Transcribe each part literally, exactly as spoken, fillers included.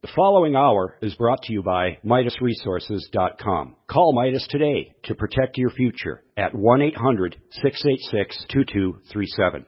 The following hour is brought to you by Midas Resources dot com. Call Midas today to protect your future at one eight hundred, six eight six, two two three seven.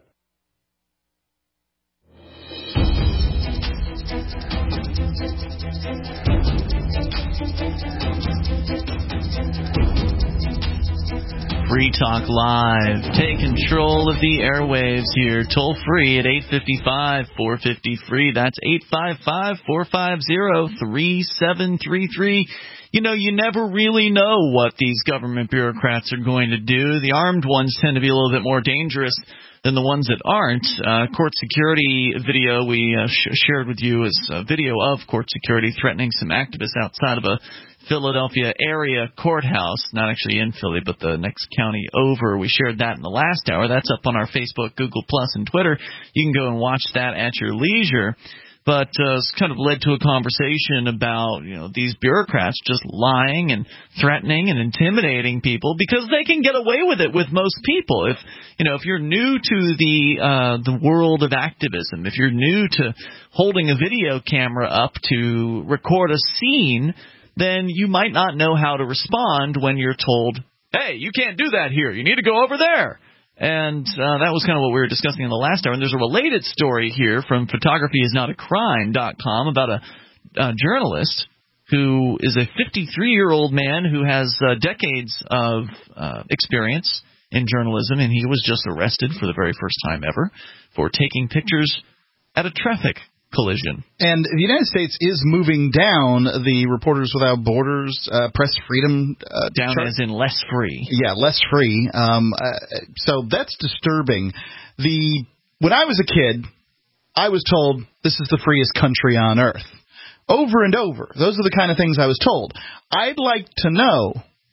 Free Talk Live. Take control of the airwaves here. Toll free at eight five five, four five zero, free. That's eight five five, four five zero, three seven three three. You know, you never really know what these government bureaucrats are going to do. The armed ones tend to be a little bit more dangerous than the ones that aren't. Uh, court security video we uh, sh- shared with you is a video of court security threatening some activists outside of a Philadelphia area courthouse, not actually in Philly, but the next county over. We shared that in the last hour. That's up on our Facebook, Google Plus, and Twitter. You can go and watch that at your leisure. But uh, it's kind of led to a conversation about, you know, these bureaucrats just lying and threatening and intimidating people because they can get away with it with most people. If you know, if you're new to the uh, the world of activism, if you're new to holding a video camera up to record a scene, then you might not know how to respond when you're told, hey, you can't do that here. You need to go over there. And uh, that was kind of what we were discussing in the last hour. And there's a related story here from photography is not a crime dot com about a, a journalist who is a fifty-three-year-old man who has uh, decades of uh, experience in journalism, and he was just arrested for the very first time ever for taking pictures at a traffic collision. And the United States is moving down the Reporters Without Borders uh, press freedom uh, down chart. As in less free. Yeah, less free. Um, uh, so that's disturbing. The when I was a kid, I was told this is the freest country on earth. Over and over. Those are the kind of things I was told. I'd like to know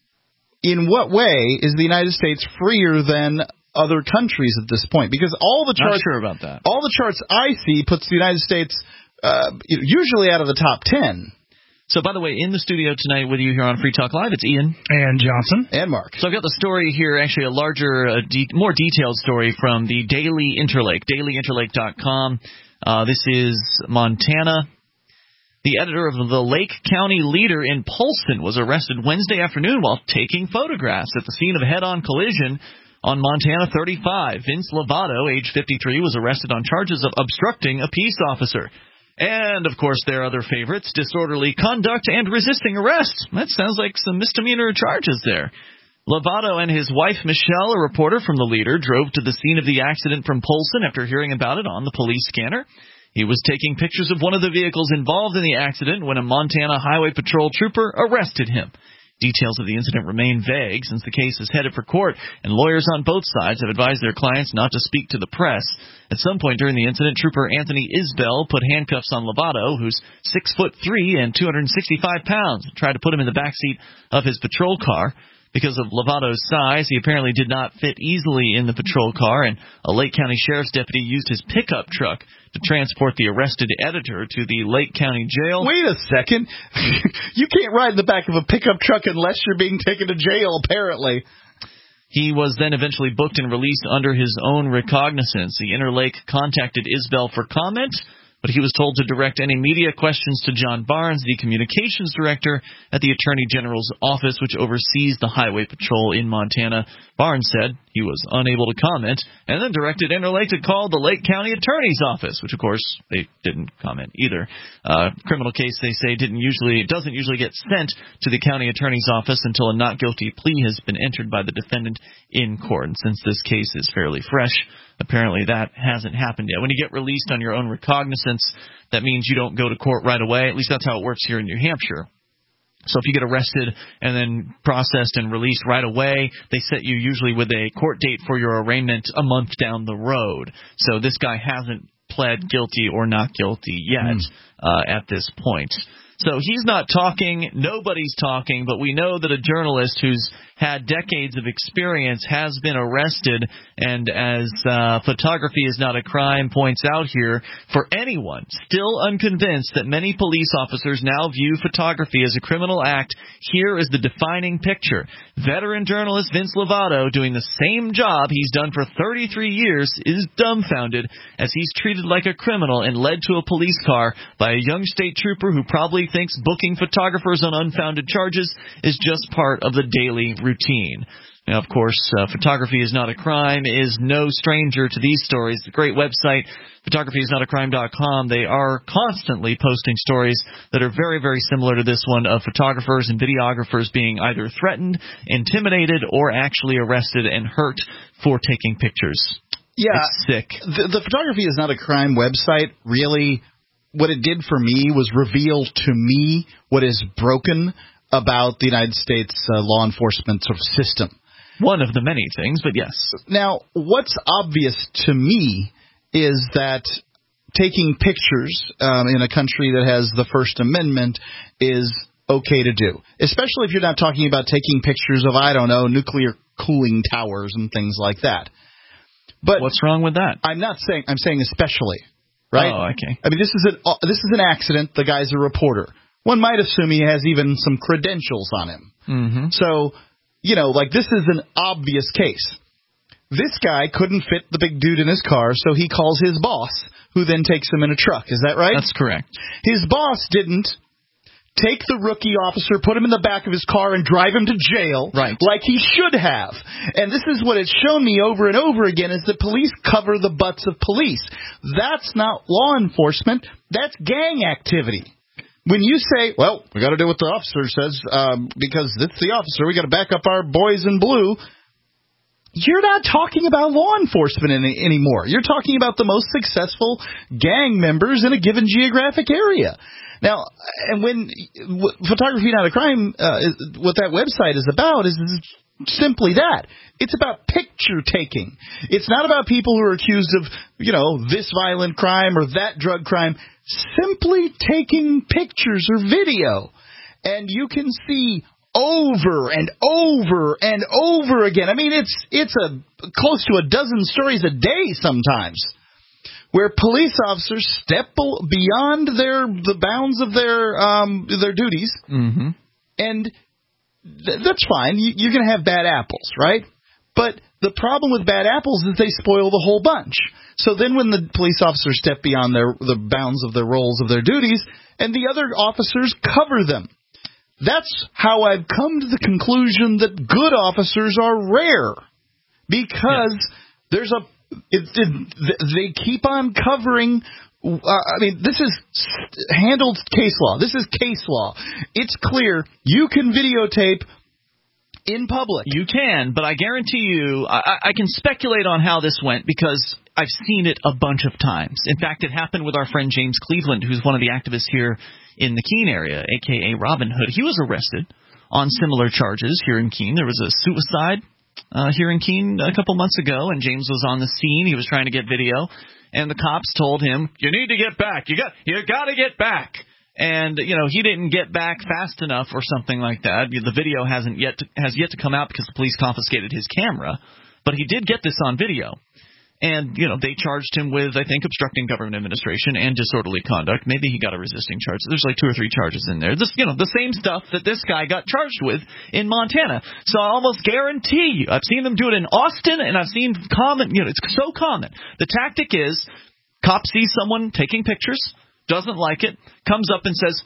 in what way is the United States freer than other countries at this point, because all the charts, not sure about that. All the charts I see puts the United States uh, usually out of the top ten. So, by the way, in the studio tonight with you here on Free Talk Live, it's Ian and Johnson and Mark. So I've got the story here, actually a larger, uh, de- more detailed story from the Daily Interlake, daily interlake dot com. Uh, this is Montana. The editor of the Lake County Leader in Polson was arrested Wednesday afternoon while taking photographs at the scene of a head-on collision on Montana thirty-five. Vince Lovato, age fifty-three, was arrested on charges of obstructing a peace officer. And, of course, their other favorites, disorderly conduct and resisting arrest. That sounds like some misdemeanor charges there. Lovato and his wife, Michelle, a reporter from the Leader, drove to the scene of the accident from Polson after hearing about it on the police scanner. He was taking pictures of one of the vehicles involved in the accident when a Montana Highway Patrol trooper arrested him. Details of the incident remain vague since the case is headed for court, and lawyers on both sides have advised their clients not to speak to the press. At some point during the incident, Trooper Anthony Isbell put handcuffs on Lovato, who's six foot three and two hundred sixty-five pounds, and tried to put him in the backseat of his patrol car. Because of Lovato's size, he apparently did not fit easily in the patrol car, and a Lake County Sheriff's deputy used his pickup truck to transport the arrested editor to the Lake County Jail. Wait a second. You can't ride in the back of a pickup truck unless you're being taken to jail, apparently. He was then eventually booked and released under his own recognizance. The Interlake contacted Isbell for comment, but he was told to direct any media questions to John Barnes, the communications director at the Attorney General's office, which oversees the Highway Patrol in Montana. Barnes said he was unable to comment, and then directed Interlake to call the Lake County Attorney's office, which, of course, they didn't comment either. Uh, criminal case, they say, didn't usually it doesn't usually get sent to the county attorney's office until a not guilty plea has been entered by the defendant in court. And since this case is fairly fresh, apparently that hasn't happened yet. When you get released on your own recognizance, that means you don't go to court right away. At least that's how it works here in New Hampshire. So if you get arrested and then processed and released right away, they set you usually with a court date for your arraignment a month down the road. So this guy hasn't pled guilty or not guilty yet mm. uh, at this point. So he's not talking, nobody's talking, but we know that a journalist who's had decades of experience has been arrested, and as uh, Photography is Not a Crime points out here, for anyone still unconvinced that many police officers now view photography as a criminal act, here is the defining picture. Veteran journalist Vince Lovato, doing the same job he's done for thirty-three years, is dumbfounded as he's treated like a criminal and led to a police car by by a young state trooper who probably thinks booking photographers on unfounded charges is just part of the daily routine. Now, of course, uh, Photography is Not a Crime is no stranger to these stories. The great website, photography is not a crime dot com, they are constantly posting stories that are very, very similar to this one of photographers and videographers being either threatened, intimidated, or actually arrested and hurt for taking pictures. Yeah, it's sick. The, the Photography is Not a Crime website really, what it did for me was reveal to me what is broken about the United States uh, law enforcement sort of system. One of the many things, but yes. Now, what's obvious to me is that taking pictures um, in a country that has the First Amendment is okay to do, especially if you're not talking about taking pictures of, I don't know, nuclear cooling towers and things like that. But what's wrong with that? I'm not saying, I'm saying especially, right? Oh, okay. I mean, this is an, uh, this is an accident. The guy's a reporter. One might assume he has even some credentials on him. Mm-hmm. So, you know, like this is an obvious case. This guy couldn't fit the big dude in his car, so he calls his boss, who then takes him in a truck. Is that right? That's correct. His boss didn't take the rookie officer, put him in the back of his car, and drive him to jail, right, like he should have. And this is what it's shown me over and over again, is that police cover the butts of police. That's not law enforcement. That's gang activity. When you say, well, we got to do what the officer says um, because it's the officer, we got to back up our boys in blue, you're not talking about law enforcement any, anymore. You're talking about the most successful gang members in a given geographic area. Now, and when w- Photography Not a Crime, uh, is, what that website is about is, is simply that. It's about picture taking. It's not about people who are accused of, you know, this violent crime or that drug crime. Simply taking pictures or video. And you can see over and over and over again. I mean, it's it's a close to a dozen stories a day sometimes, where police officers step beyond their the bounds of their um, their duties, mm-hmm. and th- that's fine. You, you're going to have bad apples, right? But the problem with bad apples is they spoil the whole bunch. So then when the police officers step beyond their the bounds of their roles of their duties, and the other officers cover them. That's how I've come to the conclusion that good officers are rare, because yeah. there's a it, it, they keep on covering. Uh, I mean, this is handled case law. This is case law. It's clear you can videotape in public. You can, but I guarantee you, I, I can speculate on how this went because I've seen it a bunch of times. In fact, it happened with our friend James Cleveland, who's one of the activists here in the Keene area, a k a. Robin Hood. He was arrested on similar charges here in Keene. There was a suicide uh, here in Keene a couple months ago, and James was on the scene. He was trying to get video, and the cops told him, "You need to get back. You got, you got to get back." And, you know, he didn't get back fast enough or something like that. The video hasn't yet to, has yet to come out because the police confiscated his camera, but he did get this on video. And, you know, they charged him with, I think, obstructing government administration and disorderly conduct. Maybe he got a resisting charge. There's like two or three charges in there. This, you know, the same stuff that this guy got charged with in Montana. So I almost guarantee you, I've seen them do it in Austin, and I've seen common, you know, it's so common. The tactic is, cop sees someone taking pictures, doesn't like it, comes up and says,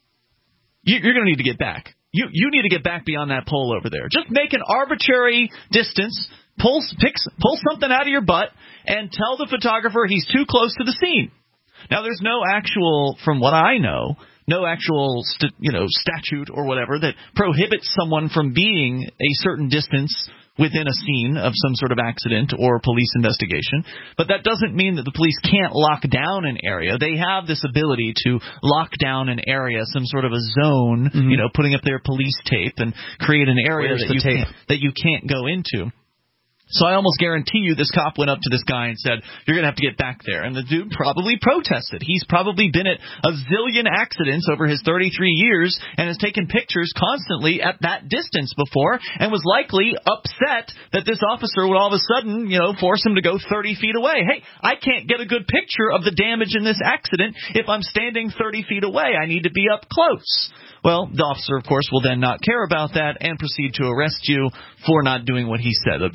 you're going to need to get back. You you need to get back beyond that pole over there. Just make an arbitrary distance, pull, picks, pull something out of your butt, and tell the photographer he's too close to the scene. Now, there's no actual, from what I know, no actual st- you know statute or whatever that prohibits someone from being a certain distance within a scene of some sort of accident or police investigation. But that doesn't mean that the police can't lock down an area. They have this ability to lock down an area, some sort of a zone, mm-hmm. you know, putting up their police tape and create an area that you, can't, that you can't go into. So I almost guarantee you this cop went up to this guy and said, you're going to have to get back there. And the dude probably protested. He's probably been at a zillion accidents over his thirty-three years and has taken pictures constantly at that distance before and was likely upset that this officer would all of a sudden, you know, force him to go thirty feet away. Hey, I can't get a good picture of the damage in this accident if I'm standing thirty feet away. I need to be up close. Well, the officer, of course, will then not care about that and proceed to arrest you for not doing what he said. Obje-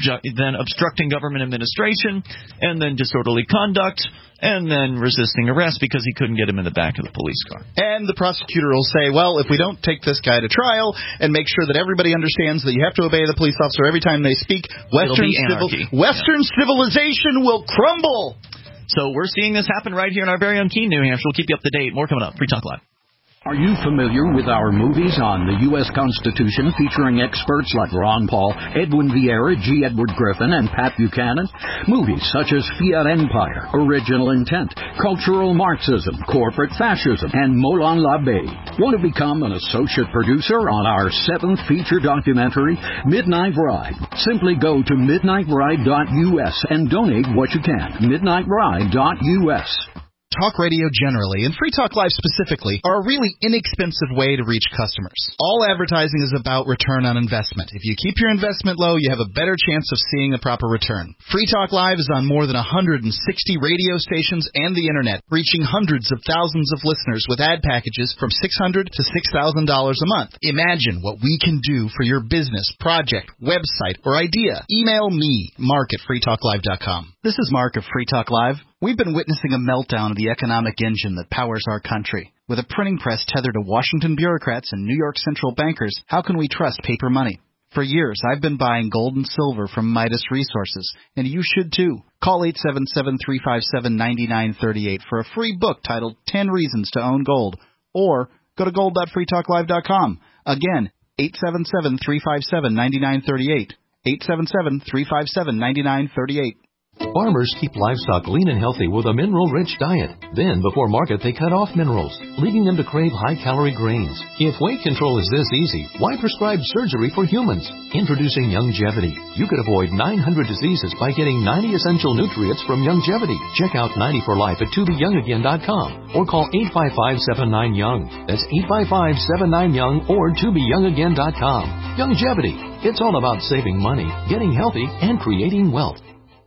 then obstructing government administration, and then disorderly conduct, and then resisting arrest because he couldn't get him in the back of the police car. And the prosecutor will say, well, if we don't take this guy to trial and make sure that everybody understands that you have to obey the police officer every time they speak, Western, civil, Western yeah. civilization will crumble. So we're seeing this happen right here in our very own Keene, New Hampshire. We'll keep you up to date. More coming up. Free Talk Live. Are you familiar with our movies on the U S Constitution featuring experts like Ron Paul, Edwin Vieira, G. Edward Griffin, and Pat Buchanan? Movies such as Fiat Empire, Original Intent, Cultural Marxism, Corporate Fascism, and Moulin l'Abbé. Want to become an associate producer on our seventh feature documentary, Midnight Ride? Simply go to midnight ride dot U S and donate what you can. midnight ride dot U S. Talk radio generally, and Free Talk Live specifically, are a really inexpensive way to reach customers. All advertising is about return on investment. If you keep your investment low, you have a better chance of seeing a proper return. Free Talk Live is on more than one hundred sixty radio stations and the Internet, reaching hundreds of thousands of listeners with ad packages from six hundred dollars to six thousand dollars a month. Imagine what we can do for your business, project, website, or idea. Email me, Mark at free talk live dot com. This is Mark of Free Talk Live. We've been witnessing a meltdown of the economic engine that powers our country. With a printing press tethered to Washington bureaucrats and New York central bankers, how can we trust paper money? For years, I've been buying gold and silver from Midas Resources, and you should too. Call eight seven seven, three five seven, nine nine three eight for a free book titled ten Reasons to Own Gold, or go to gold dot free talk live dot com. Again, eight seven seven, three five seven, nine nine three eight, eight seven seven, three five seven, nine nine three eight. Farmers keep livestock lean and healthy with a mineral-rich diet. Then, before market, they cut off minerals, leading them to crave high-calorie grains. If weight control is this easy, why prescribe surgery for humans? Introducing Youngevity. You could avoid nine hundred diseases by getting ninety essential nutrients from Youngevity. Check out ninety for life at to be young again dot com or call eight five five, seven nine, young. That's eight five five, seven nine, young or to be young again dot com. Youngevity. It's all about saving money, getting healthy, and creating wealth.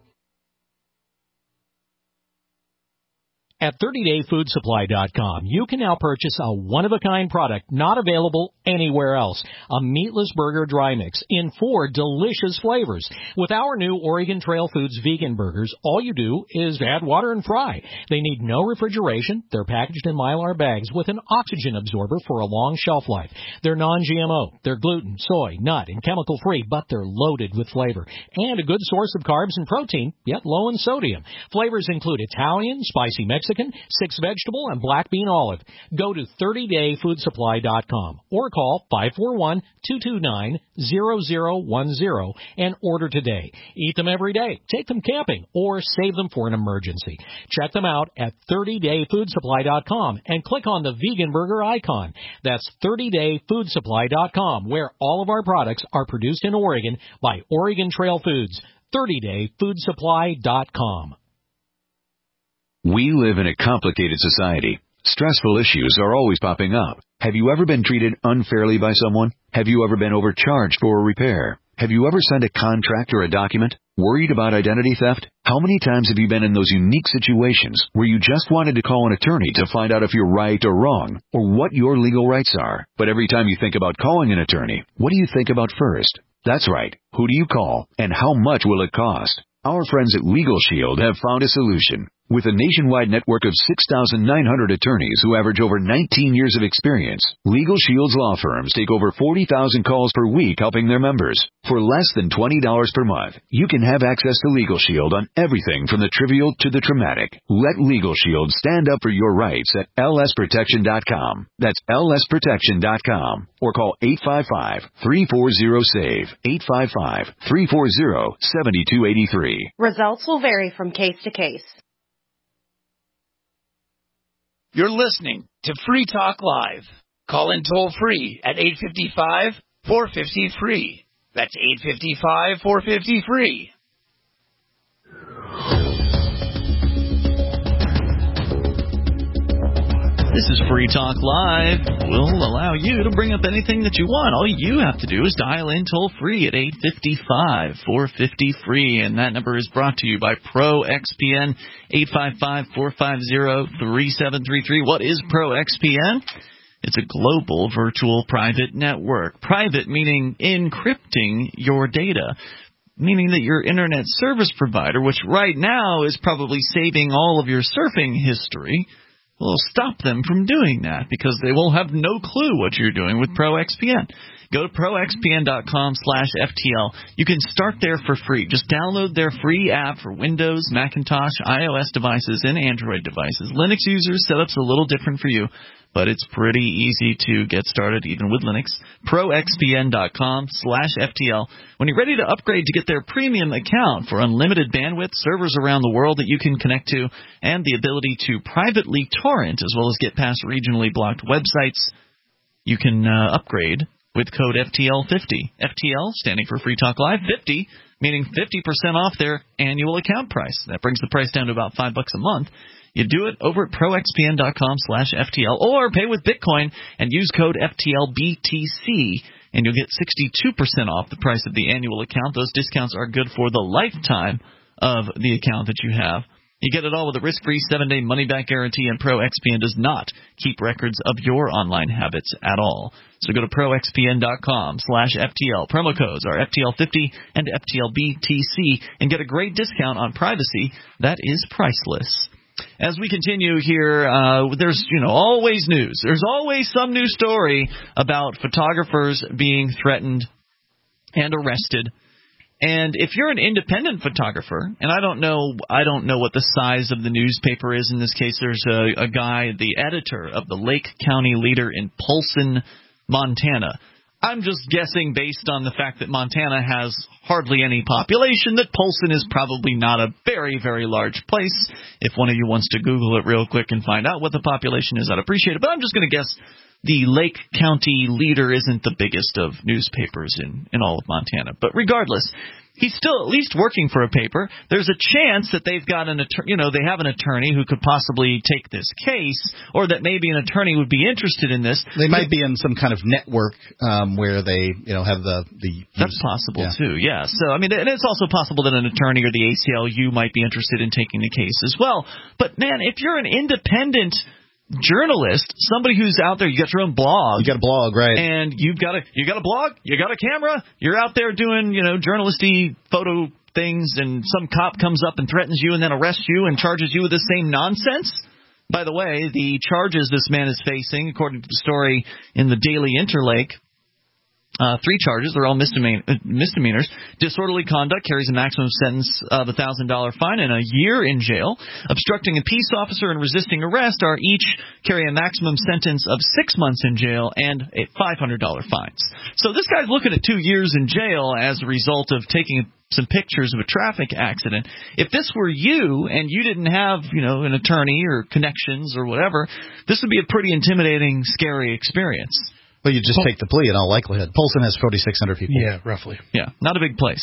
At thirty day food supply dot com, you can now purchase a one-of-a-kind product not available anywhere else, a meatless burger dry mix in four delicious flavors. With our new Oregon Trail Foods vegan burgers, all you do is add water and fry. They need no refrigeration. They're packaged in Mylar bags with an oxygen absorber for a long shelf life. They're non G M O. They're gluten, soy, nut, and chemical-free, but they're loaded with flavor. And a good source of carbs and protein, yet low in sodium. Flavors include Italian, spicy Mexican, six vegetable, and black bean olive. Go to thirty day food supply dot com or call five four one, two two nine, zero zero one zero and order today. Eat them every day, take them camping, or save them for an emergency. Check them out at thirty day food supply dot com and click on the vegan burger icon. That's thirty day food supply dot com, where all of our products are produced in Oregon by Oregon Trail Foods. thirty day food supply dot com. We live in a complicated society. Stressful issues are always popping up. Have you ever been treated unfairly by someone? Have you ever been overcharged for a repair? Have you ever sent a contract or a document? Worried about identity theft? How many times have you been in those unique situations where you just wanted to call an attorney to find out if you're right or wrong, or what your legal rights are? But every time you think about calling an attorney, what do you think about first? That's right. Who do you call, and how much will it cost? Our friends at Legal Shield have found a solution. With a nationwide network of six thousand nine hundred attorneys who average over nineteen years of experience, Legal Shield's law firms take over forty thousand calls per week helping their members. For less than twenty dollars per month, you can have access to Legal Shield on everything from the trivial to the traumatic. Let Legal Shield stand up for your rights at L S protection dot com. That's L S protection dot com. Or call eight five five, three four zero, SAVE, eight five five, three four zero, seven two eight three. Results will vary from case to case. You're listening to Free Talk Live. Call in toll free at eight five five, four five zero, free. That's eight five five, four five zero, free. This is Free Talk Live. We'll allow you to bring up anything that you want. All you have to do is dial in toll-free at eight five five, four five zero, free, and that number is brought to you by ProXPN, eight five five, four five zero, three seven three three. What is ProXPN? It's a global virtual private network. Private meaning encrypting your data. meaning that your internet service provider, which right now is probably saving all of your surfing history, will stop them from doing that because they will have no clue what you're doing with ProXPN. Go to proxpn.com slash FTL. You can start there for free. Just download their free app for Windows, Macintosh, iOS devices, and Android devices. Linux users, setup's a little different for you, but it's pretty easy to get started even with Linux. proxpn.com slash FTL. When you're ready to upgrade to get their premium account for unlimited bandwidth, servers around the world that you can connect to, and the ability to privately torrent as well as get past regionally blocked websites, you can uh, upgrade with code F T L fifty. F T L standing for Free Talk Live, fifty, meaning fifty percent off their annual account price. That brings the price down to about five bucks a month. You do it over at proxpn.com slash FTL or pay with Bitcoin and use code F T L B T C, and you'll get sixty-two percent off the price of the annual account. Those discounts are good for the lifetime of the account that you have. You get it all with a risk-free seven-day money-back guarantee, and ProXPN does not keep records of your online habits at all. So go to proxpn.com slash FTL. Promo codes are F T L fifty and F T L B T C and get a great discount on privacy that is priceless. As we continue here, uh, there's, you know, always news. There's always some new story about photographers being threatened and arrested. And if you're an independent photographer, and I don't know, I don't know what the size of the newspaper is in this case. There's a, a guy, the editor of the Lake County Leader in Polson, Montana. I'm just guessing based on the fact that Montana has hardly any population that Polson is probably not a very, very large place. If one of you wants to Google it real quick and find out what the population is, I'd appreciate it. But I'm just going to guess the Lake County Leader isn't the biggest of newspapers in, in all of Montana. But regardless, he's still at least working for a paper. There's a chance that they've got an attorney, you know, they have an attorney who could possibly take this case, or that maybe an attorney would be interested in this. They might be in some kind of network um, where they, you know, have the the. That's use. possible yeah. too. Yeah. So I mean, and it's also possible that an attorney or the A C L U might be interested in taking the case as well. But man, if you're an independent journalist, somebody who's out there, you got your own blog. You got a blog, right? And you've got a you got a blog, you got a camera, you're out there doing, you know, journalisty photo things, and some cop comes up and threatens you and then arrests you and charges you with the same nonsense. By the way, the charges this man is facing, according to the story in the Daily Interlake, Uh, three charges. They're all misdemean- misdemeanors. Disorderly conduct carries a maximum sentence of a one thousand dollars fine and a year in jail. Obstructing a peace officer and resisting arrest are each carry a maximum sentence of six months in jail and a five hundred dollars fines. So this guy's looking at two years in jail as a result of taking some pictures of a traffic accident. If this were you and you didn't have, you know, an attorney or connections or whatever, this would be a pretty intimidating, scary experience. Well, you just Pol- take the plea in all likelihood. Polson has forty-six hundred people. Yeah, roughly. Yeah, not a big place.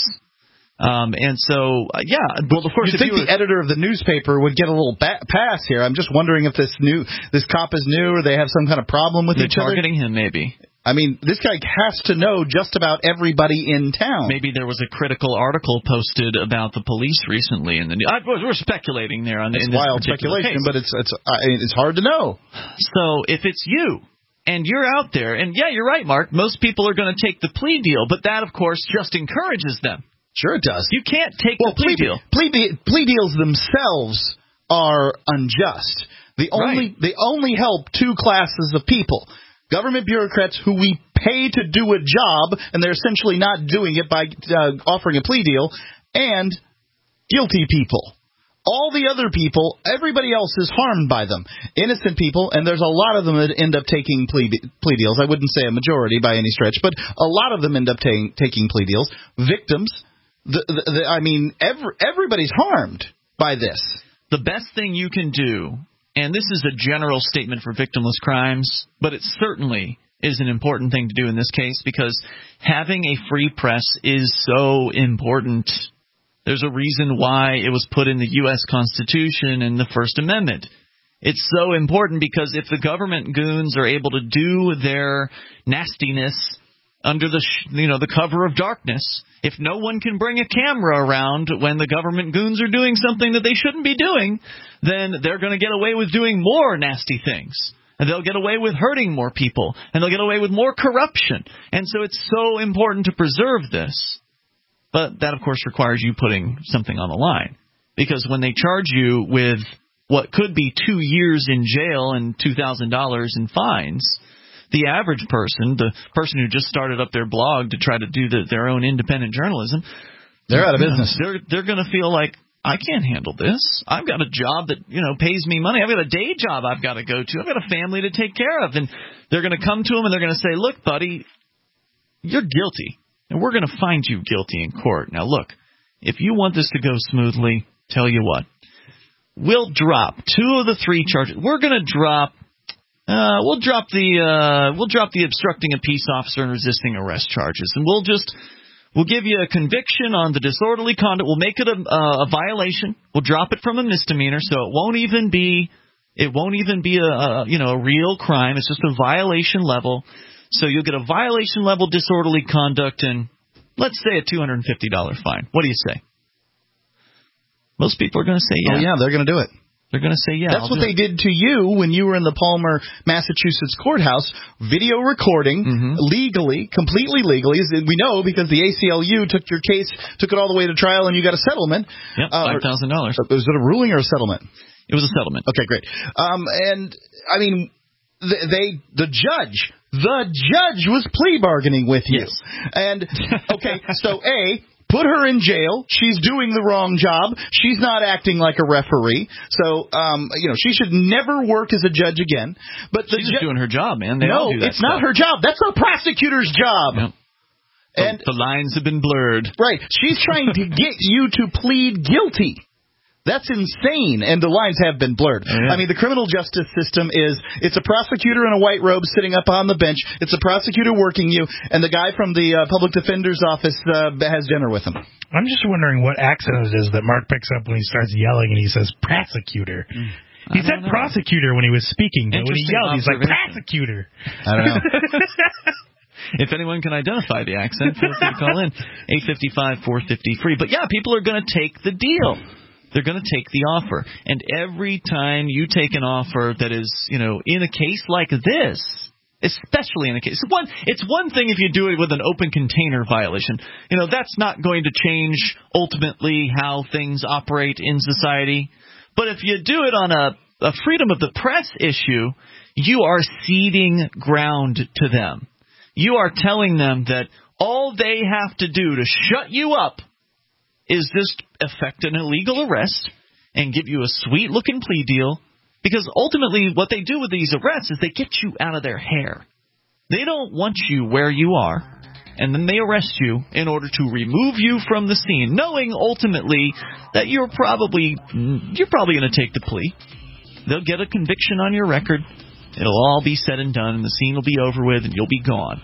Um, and so, uh, yeah, well, of course, you think you were, the editor of the newspaper would get a little ba- pass here. I'm just wondering if this new this cop is new, or they have some kind of problem with they're each other. targeting him, maybe. I mean, this guy has to know just about everybody in town. Maybe there was a critical article posted about the police recently, and we're speculating there on the, it's in this wild speculation, case. but it's it's uh, it's hard to know. So if it's you, and you're out there, and yeah, you're right, Mark, most people are going to take the plea deal, but that, of course, just encourages them. Sure it does. You can't take well, the plea, plea deal. Plea, de- plea deals themselves are unjust. They only, right. they only help two classes of people. Government bureaucrats who we pay to do a job, and they're essentially not doing it by uh, offering a plea deal, and guilty people. All the other people, everybody else is harmed by them. Innocent people, and there's a lot of them that end up taking plea, plea deals. I wouldn't say a majority by any stretch, but a lot of them end up ta- taking plea deals. Victims, the, the, the, I mean, every, everybody's harmed by this. The best thing you can do, and this is a general statement for victimless crimes, but it certainly is an important thing to do in this case, because having a free press is so important. There's a reason why it was put in the U S Constitution and the First Amendment. It's so important because if the government goons are able to do their nastiness under the sh- you know the cover of darkness, if no one can bring a camera around when the government goons are doing something that they shouldn't be doing, then they're going to get away with doing more nasty things. And they'll get away with hurting more people. And they'll get away with more corruption. And so it's so important to preserve this. But that, of course, requires you putting something on the line. Because when they charge you with what could be two years in jail and two thousand dollars in fines, the average person, the person who just started up their blog to try to do the, their own independent journalism, they're out of business. They're, they're going to feel like, I can't handle this. I've got a job that, you know, pays me money. I've got a day job I've got to go to. I've got a family to take care of. And they're going to come to him and they're going to say, look, buddy, you're guilty. And we're going to find you guilty in court. Now, look, if you want this to go smoothly, tell you what. We'll drop two of the three charges. We're going to drop uh, we'll drop the uh, we'll drop the obstructing a peace officer and resisting arrest charges. And we'll just We'll give you a conviction on the disorderly conduct. We'll make it a, uh, a violation. We'll drop it from a misdemeanor, so it won't even be it won't even be a, a you know a real crime. It's just a violation level. So you'll get a violation level disorderly conduct and let's say a two hundred fifty dollars fine. What do you say? Most people are going to say yeah. Oh yeah, they're going to do it. They're going to say, yeah. That's I'll what they did to you when you were in the Palmer, Massachusetts courthouse. Video recording, mm-hmm. legally, completely legally. We know because the A C L U took your case, took it all the way to trial, and you got a settlement. Yep, five thousand dollars. Uh, was it a ruling or a settlement? It was a settlement. Okay, great. Um, and, I mean, they, they the judge, the judge was plea bargaining with you. Yes. And, okay, so A... put her in jail. She's doing the wrong job. She's not acting like a referee. So, um, you know, she should never work as a judge again. But the She's just ju- doing her job, man. They no, all do that it's stuff. not her job. That's a prosecutor's job. Yep. And the, the lines have been blurred. Right. She's trying to get you to plead guilty. That's insane, and the lines have been blurred. Oh, yeah. I mean, the criminal justice system is, it's a prosecutor in a white robe sitting up on the bench, it's a prosecutor working you, and the guy from the uh, public defender's office uh, has dinner with him. I'm just wondering what accent it is that Mark picks up when he starts yelling and he says, prosecutor. Mm. He said know. prosecutor when he was speaking, but when he yelled, he's like, prosecutor. I don't know. If anyone can identify the accent, feel free to call in, eight five five, four five zero, free. But, yeah, people are going to take the deal. They're going to take the offer. And every time you take an offer that is, you know, in a case like this, especially in a case, one, it's one thing if you do it with an open container violation. You know, that's not going to change ultimately how things operate in society. But if you do it on a, a freedom of the press issue, you are ceding ground to them. You are telling them that all they have to do to shut you up is just effect an illegal arrest and give you a sweet-looking plea deal, because ultimately what they do with these arrests is they get you out of their hair. They don't want you where you are, and then they arrest you in order to remove you from the scene, knowing ultimately that you're probably you're probably going to take the plea. They'll get a conviction on your record. It'll all be said and done, and the scene will be over with, and you'll be gone.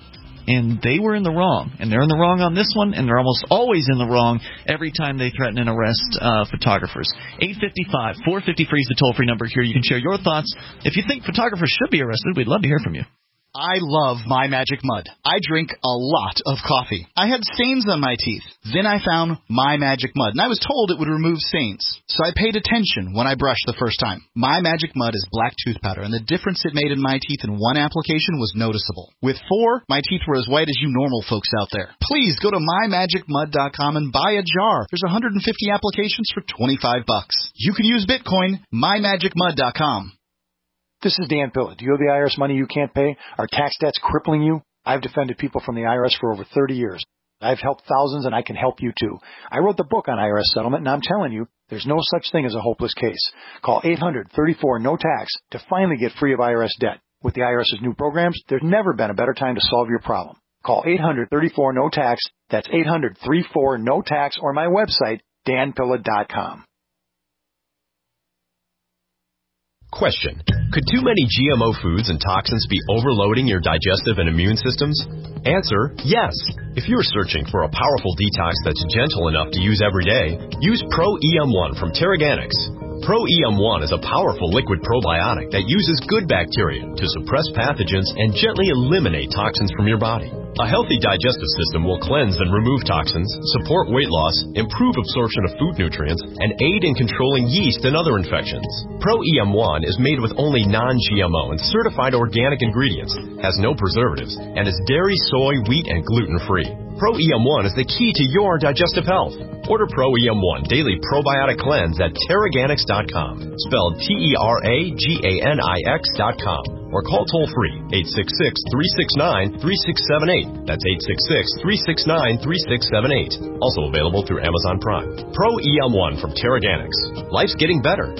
And they were in the wrong, and they're in the wrong on this one, and they're almost always in the wrong every time they threaten and arrest uh, photographers. eight five five, four five zero, free is the toll-free number here. You can share your thoughts. If you think photographers should be arrested, we'd love to hear from you. I love My Magic Mud. I drink a lot of coffee. I had stains on my teeth. Then I found My Magic Mud, and I was told it would remove stains. So I paid attention when I brushed the first time. My Magic Mud is black tooth powder, and the difference it made in my teeth in one application was noticeable. With four, my teeth were as white as you normal folks out there. Please go to my magic mud dot com and buy a jar. There's one hundred fifty applications for twenty-five bucks. You can use Bitcoin, my magic mud dot com. This is Dan Pilla. Do you owe the I R S money you can't pay? Are tax debts crippling you? I've defended people from the I R S for over thirty years. I've helped thousands, and I can help you too. I wrote the book on I R S settlement, and I'm telling you, there's no such thing as a hopeless case. Call eight hundred, thirty-four, no tax to finally get free of I R S debt. With the IRS's new programs, there's never been a better time to solve your problem. Call eight hundred, thirty-four, no tax. That's eight hundred, thirty-four, no tax, or my website, dan pilla dot com. Question. Could too many G M O foods and toxins be overloading your digestive and immune systems? Answer, yes. If you're searching for a powerful detox that's gentle enough to use every day, use Pro E M one from Terraganics. Pro E M one is a powerful liquid probiotic that uses good bacteria to suppress pathogens and gently eliminate toxins from your body. A healthy digestive system will cleanse and remove toxins, support weight loss, improve absorption of food nutrients, and aid in controlling yeast and other infections. Pro E M one is made with only non-G M O and certified organic ingredients, has no preservatives, and is dairy, soy, wheat, and gluten-free. Pro E M one is the key to your digestive health. Order Pro E M one Daily Probiotic Cleanse at Terraganix dot com, spelled T E R A G A N I X dot com, or call toll-free eight six six, three six nine, three six seven eight. That's eight six six, three six nine, three six seven eight. Also available through Amazon Prime. Pro E M one from Terraganix. Life's getting better.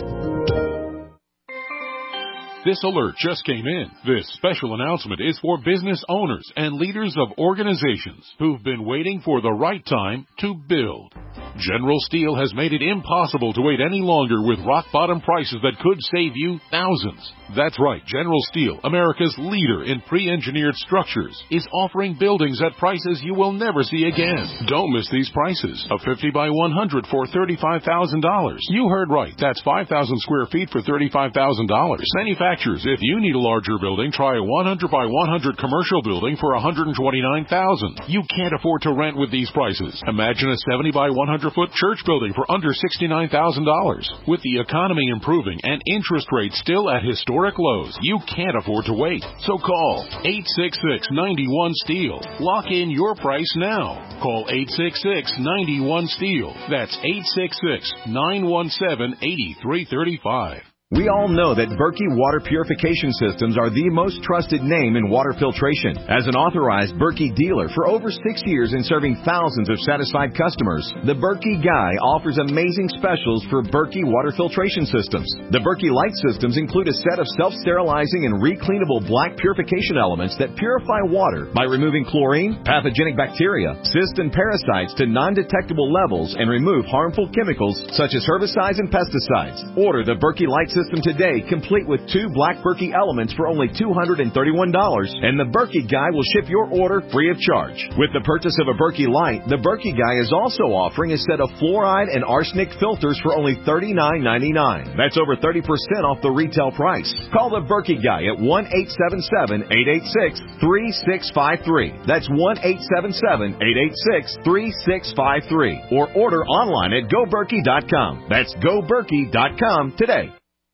This alert just came in. This special announcement is for business owners and leaders of organizations who've been waiting for the right time to build. General Steel has made it impossible to wait any longer with rock-bottom prices that could save you thousands. That's right, General Steel, America's leader in pre-engineered structures, is offering buildings at prices you will never see again. Don't miss these prices. A fifty by one hundred for thirty-five thousand dollars. You heard right. That's five thousand square feet for thirty-five thousand dollars. Manufacturers, if you need a larger building, try a one hundred by one hundred commercial building for one hundred twenty-nine thousand dollars. You can't afford to rent with these prices. Imagine a seventy by one hundred foot church building for under sixty-nine thousand dollars. With the economy improving and interest rates still at historic lows, you can't afford to wait. So call eight six six, nine one, STEEL. Lock in your price now. Call eight six six, nine one, STEEL. That's eight six six, nine one seven, eight three three five. We all know that Berkey Water Purification Systems are the most trusted name in water filtration. As an authorized Berkey dealer for over six years and serving thousands of satisfied customers, the Berkey Guy offers amazing specials for Berkey Water Filtration Systems. The Berkey Light Systems include a set of self-sterilizing and recleanable black purification elements that purify water by removing chlorine, pathogenic bacteria, cysts, and parasites to non-detectable levels and remove harmful chemicals such as herbicides and pesticides. Order the Berkey Light System today, complete with two black Berkey elements for only two hundred thirty-one dollars, and the Berkey Guy will ship your order free of charge. With the purchase of a Berkey Light, the Berkey Guy is also offering a set of fluoride and arsenic filters for only thirty-nine ninety-nine. That's over thirty percent off the retail price. Call the Berkey Guy at one eight seven seven, eight eight six, three six five three. That's one eight seven seven, eight eight six, three six five three. Or order online at go berkey dot com. That's go berkey dot com today.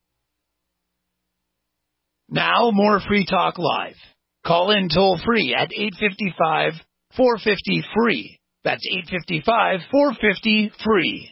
Now, more Free Talk Live. Call in toll-free at eight five five, four five zero, free. That's eight five five, four five zero, free.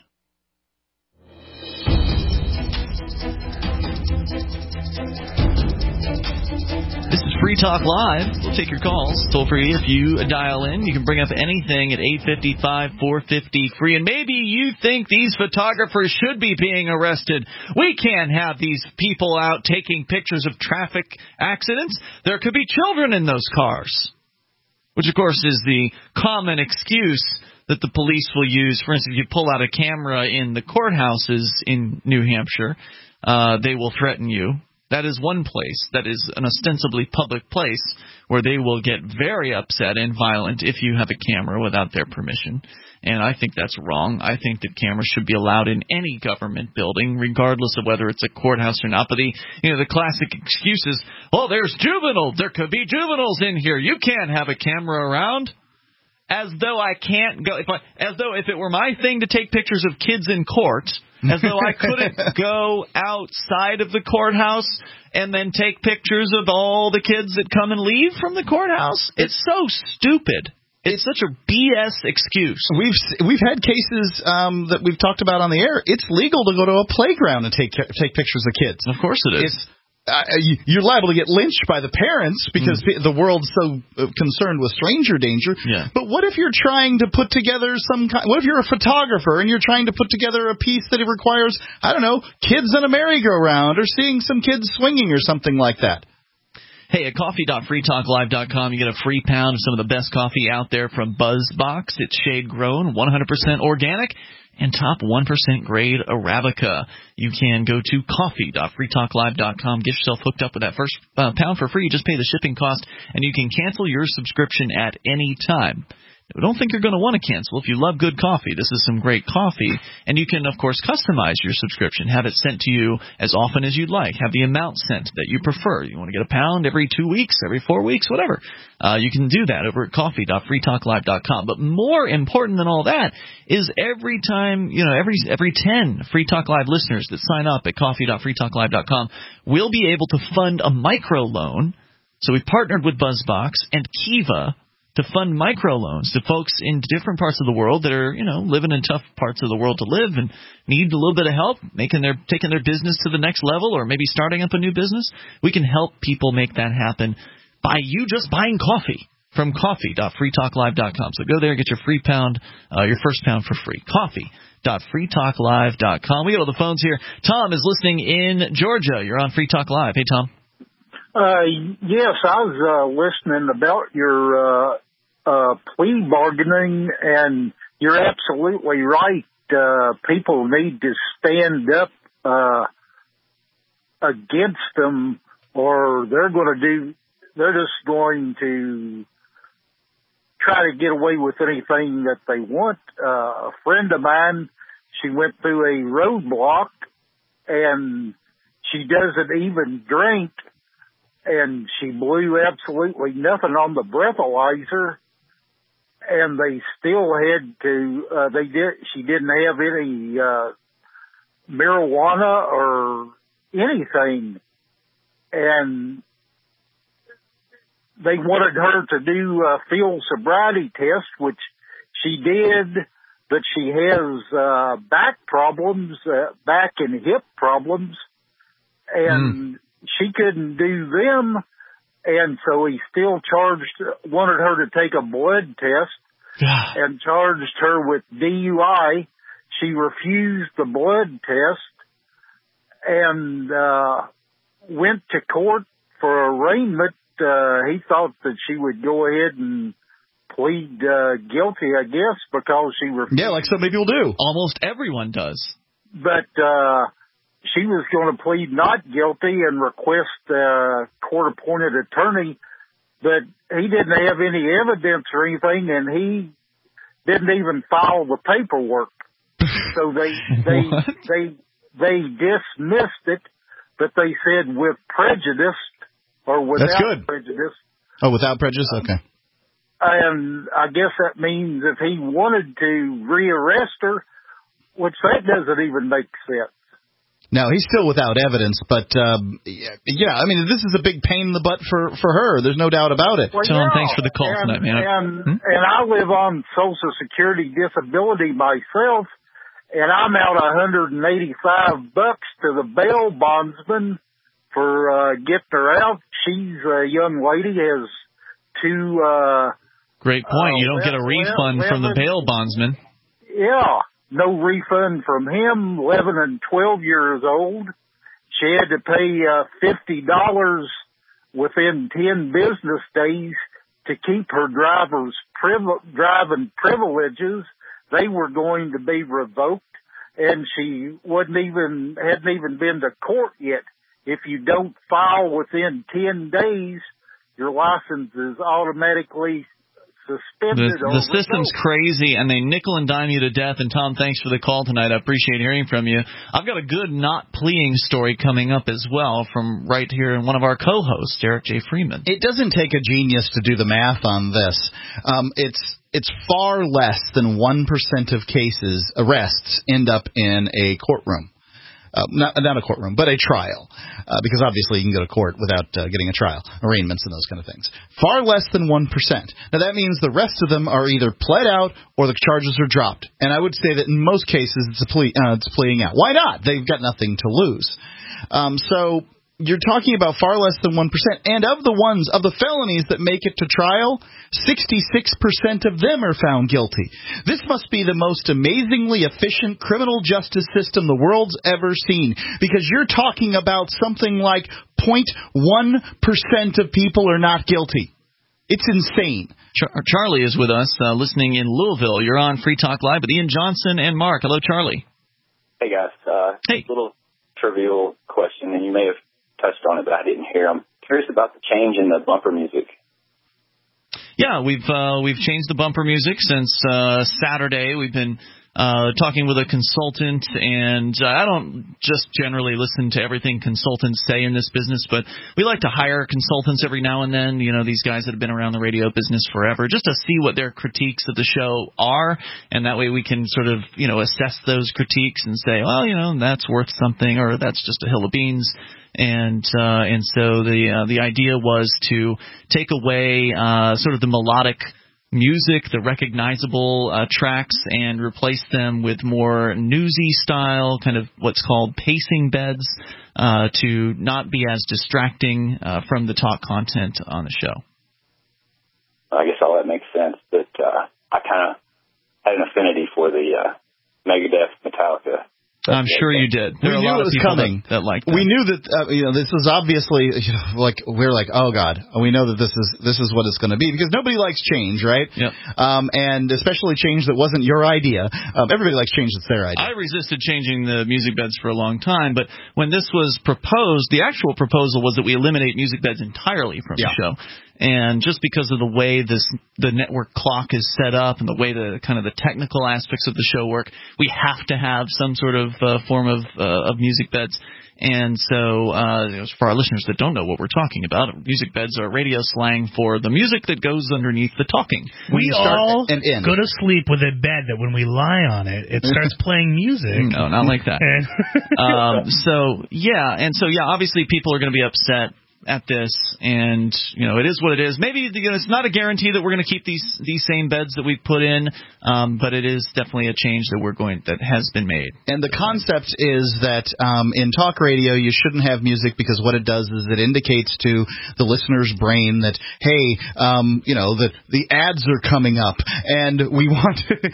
This is Free Talk Live. We'll take your calls. Toll free if you dial in. You can bring up anything at eight five five, four five zero, free. And maybe you think these photographers should be being arrested. We can't have these people out taking pictures of traffic accidents. There could be children in those cars. Which, of course, is the common excuse that the police will use. For instance, if you pull out a camera in the courthouses in New Hampshire, uh, they will threaten you. That is one place that is an ostensibly public place where they will get very upset and violent if you have a camera without their permission. And I think that's wrong. I think that cameras should be allowed in any government building, regardless of whether it's a courthouse or not. But the, you know, the classic excuse is, oh, there's juveniles. There could be juveniles in here. You can't have a camera around. As though I can't go, if I, as though if it were my thing to take pictures of kids in court, as though I couldn't go outside of the courthouse and then take pictures of all the kids that come and leave from the courthouse. It's so stupid. It's such a B S excuse. We've we've had cases um, that we've talked about on the air. It's legal to go to a playground and take take pictures of kids. Of course it is. It's, Uh, you're liable to get lynched by the parents because mm. the world's so concerned with stranger danger. Yeah. But what if you're trying to put together some kind, what if you're a photographer and you're trying to put together a piece that it requires, I don't know, kids in a merry-go-round or seeing some kids swinging or something like that? Hey, at coffee dot free talk live dot com, you get a free pound of some of the best coffee out there from BuzzBox. It's shade-grown, one hundred percent organic, and top one percent grade Arabica. You can go to coffee dot free talk live dot com, get yourself hooked up with that first uh, pound for free. You just pay the shipping cost, and you can cancel your subscription at any time. I don't think you're going to want to cancel. If you love good coffee, this is some great coffee. And you can, of course, customize your subscription. Have it sent to you as often as you'd like. Have the amount sent that you prefer. You want to get a pound every two weeks, every four weeks, whatever. Uh, you can do that over at coffee dot free talk live dot com. But more important than all that is every time, you know, every every ten Free Talk Live listeners that sign up at coffee dot free talk live dot com will be able to fund a microloan. So we partnered with BuzzBox and Kiva to fund microloans to folks in different parts of the world that are, you know, living in tough parts of the world to live and need a little bit of help making their taking their business to the next level or maybe starting up a new business. We can help people make that happen by you just buying coffee from coffee dot free talk live dot com. So go there and get your free pound, uh, your first pound for free. coffee dot free talk live dot com. We go to the phones here. Tom is listening in Georgia. You're on Free Talk Live. Hey, Tom. Uh, yes, I was uh, listening about your uh, uh, plea bargaining, and you're absolutely right. Uh, people need to stand up uh, against them, or they're going to do. They're just going to try to get away with anything that they want. Uh, a friend of mine, she went through a roadblock, and she doesn't even drink. And she blew absolutely nothing on the breathalyzer, and they still had to. Uh, they did. She didn't have any uh, marijuana or anything, and they wanted her to do a field sobriety test, which she did. But she has uh, back problems, uh, back and hip problems, and. Mm. She couldn't do them, and so he still charged, wanted her to take a blood test and charged her with D U I. She refused the blood test and uh, went to court for arraignment. Uh, he thought that she would go ahead and plead uh, guilty, I guess, because she refused. Yeah, like so many people do. Almost everyone does. But... Uh, She was going to plead not guilty and request a court-appointed attorney, but he didn't have any evidence or anything, and he didn't even file the paperwork. So they they they they dismissed it, but they said with prejudice or without That's good. prejudice. Oh, without prejudice? Okay. And I guess that means if he wanted to rearrest her, which that doesn't even make sense. No, he's still without evidence, but um, yeah, I mean, this is a big pain in the butt for, for her. There's no doubt about it. Well, Tom, yeah, thanks for the call and, tonight, man. And, hmm? and I live on Social Security disability myself, and I'm out one hundred eighty-five bucks to the bail bondsman for uh, getting her out. She's a young lady, has two. Uh, Great point. Uh, you don't get a refund from the bail bondsman. Yeah. No refund from him, eleven and twelve years old. She had to pay uh, fifty dollars within ten business days to keep her driver's priv- driving privileges. They were going to be revoked, and she wasn't even, hadn't even been to court yet. If you don't file within ten days, your license is automatically suspended. The, the system's crazy, and they nickel and dime you to death. And, Tom, thanks for the call tonight. I appreciate hearing from you. I've got a good not pleading story coming up as well from right here in one of our co-hosts, Eric J. Freeman. It doesn't take a genius to do the math on this. Um, it's it's far less than one percent of cases, arrests, end up in a courtroom. Uh, not, not a courtroom, but a trial, uh, because obviously you can go to court without uh, getting a trial, arraignments and those kind of things. Far less than one percent. Now, that means the rest of them are either pled out or the charges are dropped. And I would say that in most cases it's a plea, uh, it's pleading out. Why not? They've got nothing to lose. Um, so you're talking about far less than one percent. And of the ones, of the felonies that make it to trial, sixty-six percent of them are found guilty. This must be the most amazingly efficient criminal justice system the world's ever seen, because you're talking about something like zero point one percent of people are not guilty. It's insane. Char- Charlie is with us, uh, listening in Louisville. You're on Free Talk Live with Ian Johnson and Mark. Hello, Charlie. Hey, guys. Uh, hey. Little trivial question, and you may have touched on it, but I didn't hear. I'm curious about the change in the bumper music. Yeah, we've uh, we've changed the bumper music since uh, Saturday. We've been uh, talking with a consultant, and uh, I don't just generally listen to everything consultants say in this business, but we like to hire consultants every now and then, you know, these guys that have been around the radio business forever, just to see what their critiques of the show are, and that way we can sort of, you know, assess those critiques and say, well, you know, that's worth something, or that's just a hill of beans. And uh, and so the uh, the idea was to take away uh, sort of the melodic music, the recognizable uh, tracks, and replace them with more newsy style, kind of what's called pacing beds, uh, to not be as distracting uh, from the talk content on the show. I guess all that makes sense, but uh, I kind of had an affinity for the uh, Megadeth, Metallica. I'm sure you did. There we are a knew lot it of was people coming. That, that like that. We knew that uh, you know this was obviously you know, like we're like oh god we know that this is this is what it's going to be, because nobody likes change, right? Yep. Um, and especially change that wasn't your idea. Um, everybody likes change that's their idea. I resisted changing the music beds for a long time, but when this was proposed, the actual proposal was that we eliminate music beds entirely from yeah. the show. And just because of the way this the network clock is set up and the way the kind of the technical aspects of the show work, we have to have some sort of uh, form of uh, of music beds. And so, uh, for our listeners that don't know what we're talking about, music beds are radio slang for the music that goes underneath the talking. We all and in. go to sleep with a bed that when we lie on it, it starts playing music. No, not like that. um, so, yeah, and so, yeah, obviously people are going to be upset at this, and you know it is what it is. Maybe you know, it's not a guarantee that we're going to keep these these same beds that we've put in, um, but it is definitely a change that we're going that has been made. And the concept is that um, in talk radio you shouldn't have music, because what it does is it indicates to the listener's brain that hey, um, you know the the ads are coming up, and we want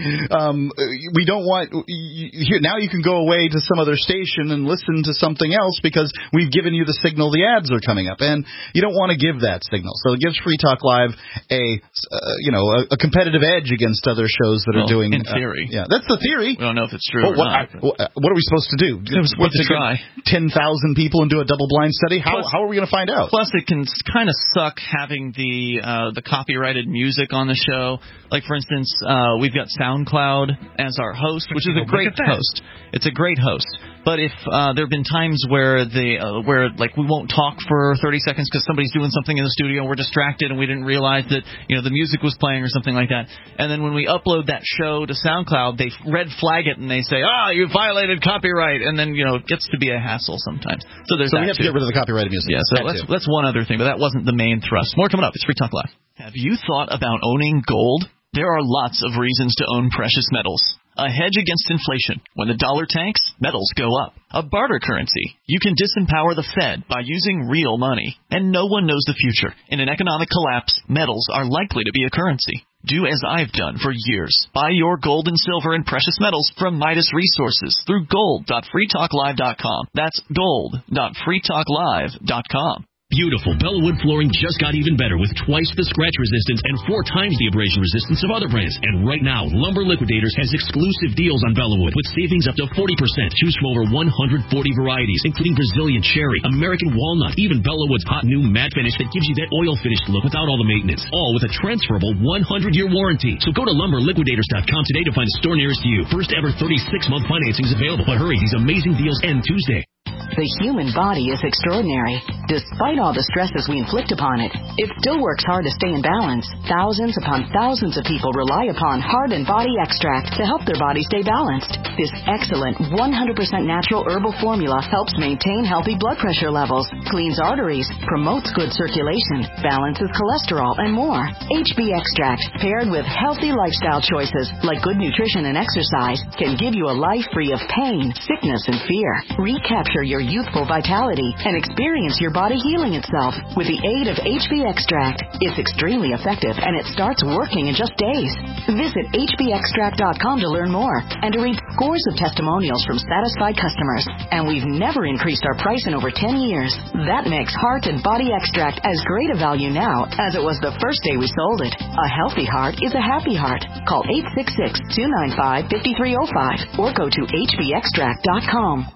um, we don't want you, now you can go away to some other station and listen to something else because we've given you the signal the ads are coming up. And you don't want to give that signal, so it gives Free Talk Live a uh, you know a, a competitive edge against other shows that well, are doing. In theory, uh, yeah, that's the theory. We don't know if it's true. Well, or what, not, I, what are we supposed to do? It was worth a try. Ten thousand people and do a double blind study. How plus, how are we going to find out? Plus, it can kind of suck having the uh, the copyrighted music on the show. Like for instance, uh, we've got SoundCloud as our host, which is a great host. It's a great host. But if uh, there have been times where the uh, where like we won't talk for thirty seconds because somebody's doing something in the studio and we're distracted and we didn't realize that you know the music was playing or something like that, and then when we upload that show to SoundCloud, they red flag it and they say, ah, you violated copyright, and then you know it gets to be a hassle sometimes. So there's so that we have too. to get rid of the copyrighted music. Yeah, so that that's too. that's one other thing, but that wasn't the main thrust. More coming up. It's Free Talk Live. Have you thought about owning gold? There are lots of reasons to own precious metals. A hedge against inflation. When the dollar tanks, metals go up. A barter currency. You can disempower the Fed by using real money. And no one knows the future. In an economic collapse, metals are likely to be a currency. Do as I've done for years. Buy your gold and silver and precious metals from Midas Resources through gold dot free talk live dot com. That's gold dot free talk live dot com. Beautiful Bellawood flooring just got even better with twice the scratch resistance and four times the abrasion resistance of other brands. And right now, Lumber Liquidators has exclusive deals on Bellawood with savings up to forty percent. Choose from over one hundred forty varieties, including Brazilian cherry, American walnut, even Bellawood's hot new matte finish that gives you that oil finished look without all the maintenance. All with a transferable one hundred year warranty. So go to lumber liquidators dot com today to find a store nearest you. First ever thirty-six month financing is available. But hurry, these amazing deals end Tuesday. The human body is extraordinary. Despite all the stresses we inflict upon it, it still works hard to stay in balance. Thousands upon thousands of people rely upon Heart and Body Extract to help their body stay balanced. This excellent one hundred percent natural herbal formula helps maintain healthy blood pressure levels, cleans arteries, promotes good circulation, balances cholesterol, and more. H B Extract, paired with healthy lifestyle choices like good nutrition and exercise, can give you a life free of pain, sickness, and fear. Recapture your youthful vitality and experience your body healing itself with the aid of H B Extract. It's extremely effective and it starts working in just days. Visit H B extract dot com to learn more and to read scores of testimonials from satisfied customers. And we've never increased our price in over ten years. That makes Heart and Body Extract as great a value now as it was the first day we sold it. A healthy heart is a happy heart. Call eight six six, two nine five, five three zero five or go to H B extract dot com.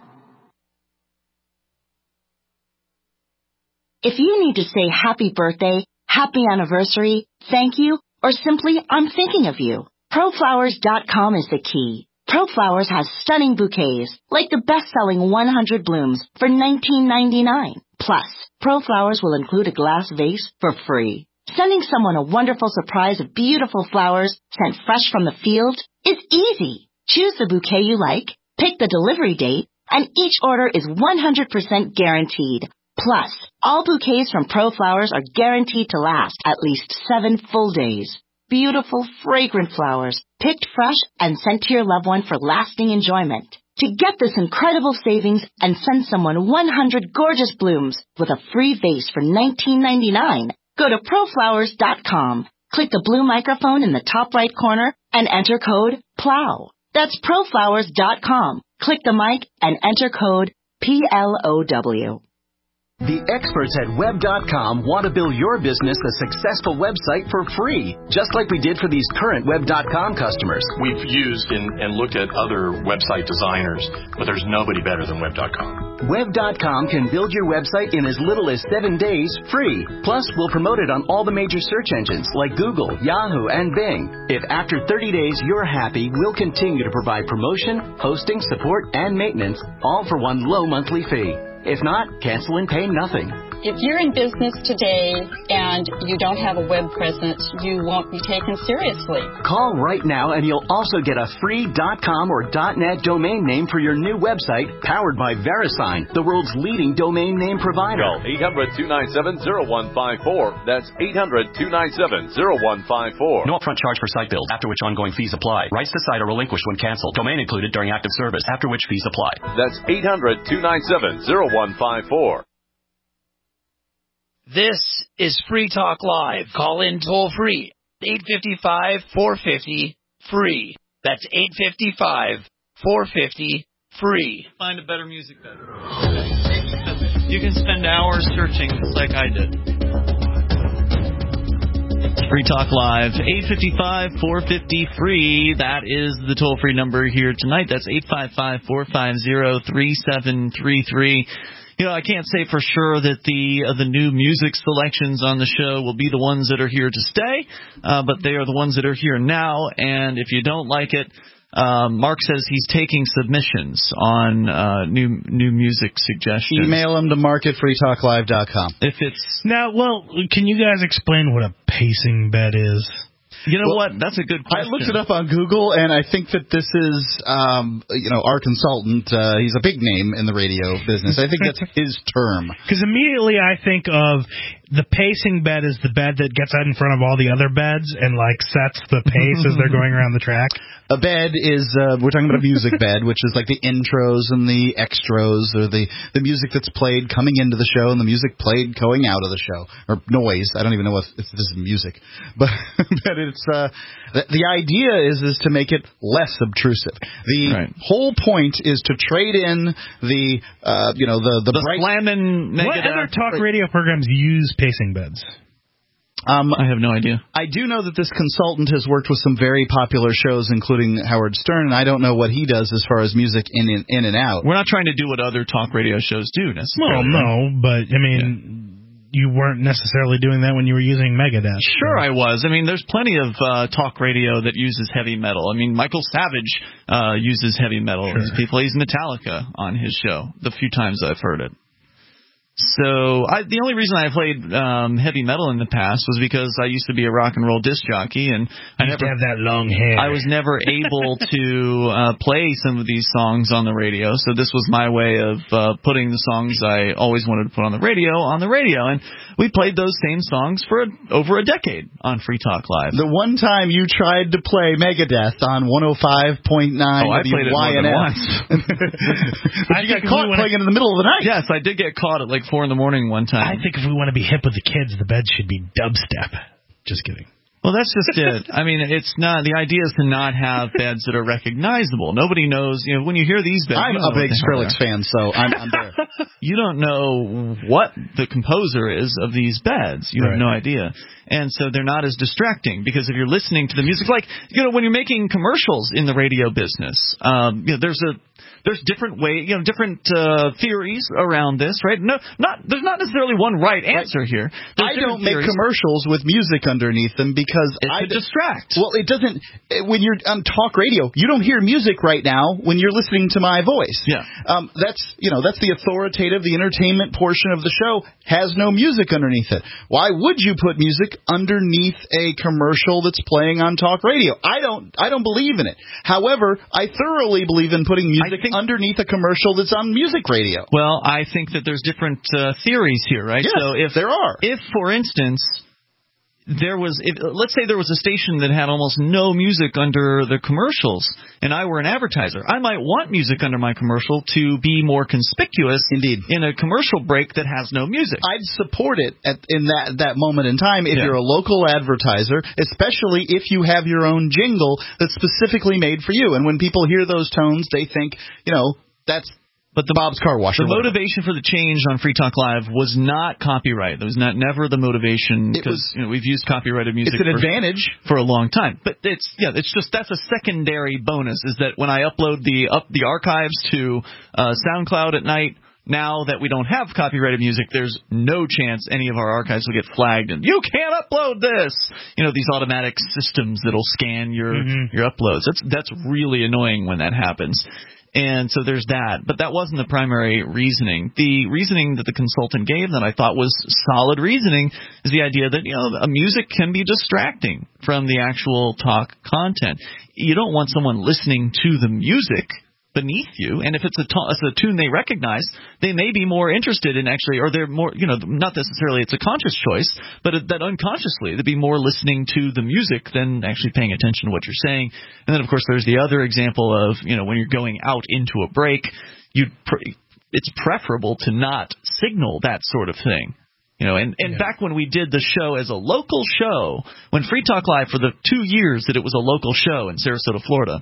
If you need to say happy birthday, happy anniversary, thank you, or simply I'm thinking of you. Pro Flowers dot com is the key. ProFlowers has stunning bouquets, like the best-selling one hundred blooms for nineteen ninety-nine. Plus, ProFlowers will include a glass vase for free. Sending someone a wonderful surprise of beautiful flowers sent fresh from the field is easy. Choose the bouquet you like, pick the delivery date, and each order is one hundred percent guaranteed. Plus, all bouquets from ProFlowers are guaranteed to last at least seven full days. Beautiful, fragrant flowers, picked fresh and sent to your loved one for lasting enjoyment. To get this incredible savings and send someone one hundred gorgeous blooms with a free vase for nineteen ninety-nine, go to Pro Flowers dot com. Click the blue microphone in the top right corner and enter code PLOW. That's Pro Flowers dot com. Click the mic and enter code P L O W. The experts at web dot com want to build your business a successful website for free, just like we did for these current web dot com customers. We've used and, and looked at other website designers, but there's nobody better than web dot com. web dot com can build your website in as little as seven days free. Plus, we'll promote it on all the major search engines like Google, Yahoo, and Bing. If after thirty days you're happy, we'll continue to provide promotion, hosting, support, and maintenance, all for one low monthly fee. If not, cancel and pay nothing. If you're in business today and you don't have a web presence, you won't be taken seriously. Call right now and you'll also get a free .com or .net domain name for your new website powered by VeriSign, the world's leading domain name provider. Call eight hundred, two nine seven, zero one five four. That's eight hundred, two nine seven, zero one five four. No upfront charge for site build, after which ongoing fees apply. Rights to site are relinquished when canceled. Domain included during active service, after which fees apply. That's eight hundred, two nine seven, zero one five four. This is Free Talk Live. Call in toll free. eight five five, four five zero, free. That's eight five five, four five zero, free. Find a better music better. You can spend hours searching like I did. Free Talk Live, eight five five, four five zero, free. That is the toll-free number here tonight. That's eight five five, four five zero, three seven three three. You know, I can't say for sure that the uh, the new music selections on the show will be the ones that are here to stay, uh, but they are the ones that are here now. And if you don't like it, um, Mark says he's taking submissions on uh, new new music suggestions. Email them to mark at free talk live dot com. If it's now, well, can you guys explain what a pacing bed is? You know well, what? That's a good question. I looked it up on Google, and I think that this is, um, you know, our consultant. Uh, he's a big name in the radio business. I think that's his term. Because immediately I think of the pacing bed is the bed that gets out in front of all the other beds and, like, sets the pace as they're going around the track. A bed is, uh, we're talking about a music bed, which is like the intros and the extras, or the, the music that's played coming into the show and the music played going out of the show. Or noise. I don't even know if, if this is music. But, but it's, uh, the, the idea is, is to make it less obtrusive. The right. whole point is to trade in the, uh, you know, the, the, the bright... slamming What other talk radio programs use pacing beds? Um, I have no idea. I do know that this consultant has worked with some very popular shows, including Howard Stern, and I don't know what he does as far as music in and, in and out. We're not trying to do what other talk radio shows do, necessarily. Well, no, but, I mean, yeah. you weren't necessarily doing that when you were using Megadeth. Sure so. I was. I mean, there's plenty of uh, talk radio that uses heavy metal. I mean, Michael Savage uh, uses heavy metal. Sure. He plays Metallica on his show, the few times I've heard it. So I, the only reason I played um, heavy metal in the past was because I used to be a rock and roll disc jockey, and I you never have that long hair. I was never able to uh, play some of these songs on the radio. So this was my way of uh, putting the songs I always wanted to put on the radio on the radio, and we played those same songs for a, over a decade on Free Talk Live. The one time you tried to play Megadeth on one oh five point nine oh, I played it more than once. But you got caught playing it in the middle of the night. Yes, I did get caught at like four in the morning one time. I think if we want to be hip with the kids, the bed should be dubstep. Just kidding. Well, that's just it. I mean, it's not. The idea is to not have beds that are recognizable. Nobody knows. You know, when you hear these beds, I'm a big Skrillex fan, so I'm, I'm there. You don't know what the composer is of these beds. You Right. have no idea. And so they're not as distracting because if you're listening to the music, like, you know, when you're making commercials in the radio business, um, you know, there's a There's different way, you know, different uh, theories around this, right? No, not there's not necessarily one right answer here. There's I don't make theories. commercials with music underneath them because It's I to distract. Well, it doesn't. When you're on talk radio, you don't hear music right now when you're listening to my voice. Yeah. Um, that's you know that's the authoritative, the entertainment portion of the show has no music underneath it. Why would you put music underneath a commercial that's playing on talk radio? I don't. I don't believe in it. However, I thoroughly believe in putting music underneath a commercial that's on music radio. Well, I think that there's different uh, theories here, right? Yes, so if there are. If, for instance, there was, if, let's say there was a station that had almost no music under the commercials, and I were an advertiser, I might want music under my commercial to be more conspicuous. Indeed. In a commercial break that has no music. I'd support it at, in that, that moment in time if Yeah. you're a local advertiser, especially if you have your own jingle that's specifically made for you. And when people hear those tones, they think, you know, that's But the Bob's Car Wash. The or whatever. motivation for the change on Free Talk Live was not copyright. That was not never the motivation It because was- you know, we've used copyrighted music. It's an for, advantage. for a long time. But it's yeah, it's just that's a secondary bonus. Is that when I upload the up the archives to uh, SoundCloud at night. Now that we don't have copyrighted music, there's no chance any of our archives will get flagged and you can't upload this. You know, these automatic systems that'll scan your Mm-hmm. your uploads. That's that's really annoying when that happens. And so there's that. But that wasn't the primary reasoning. The reasoning that the consultant gave that I thought was solid reasoning is the idea that, you know, a music can be distracting from the actual talk content. You don't want someone listening to the music beneath you, and if it's a, t- it's a tune they recognize, they may be more interested in actually, or they're more, you know, not necessarily it's a conscious choice, but that unconsciously they'd be more listening to the music than actually paying attention to what you're saying. And then, of course, there's the other example of, you know, when you're going out into a break, you'd pre- it's preferable to not signal that sort of thing. You know, and, and yeah. back when we did the show as a local show, when Free Talk Live, for the two years that it was a local show in Sarasota, Florida,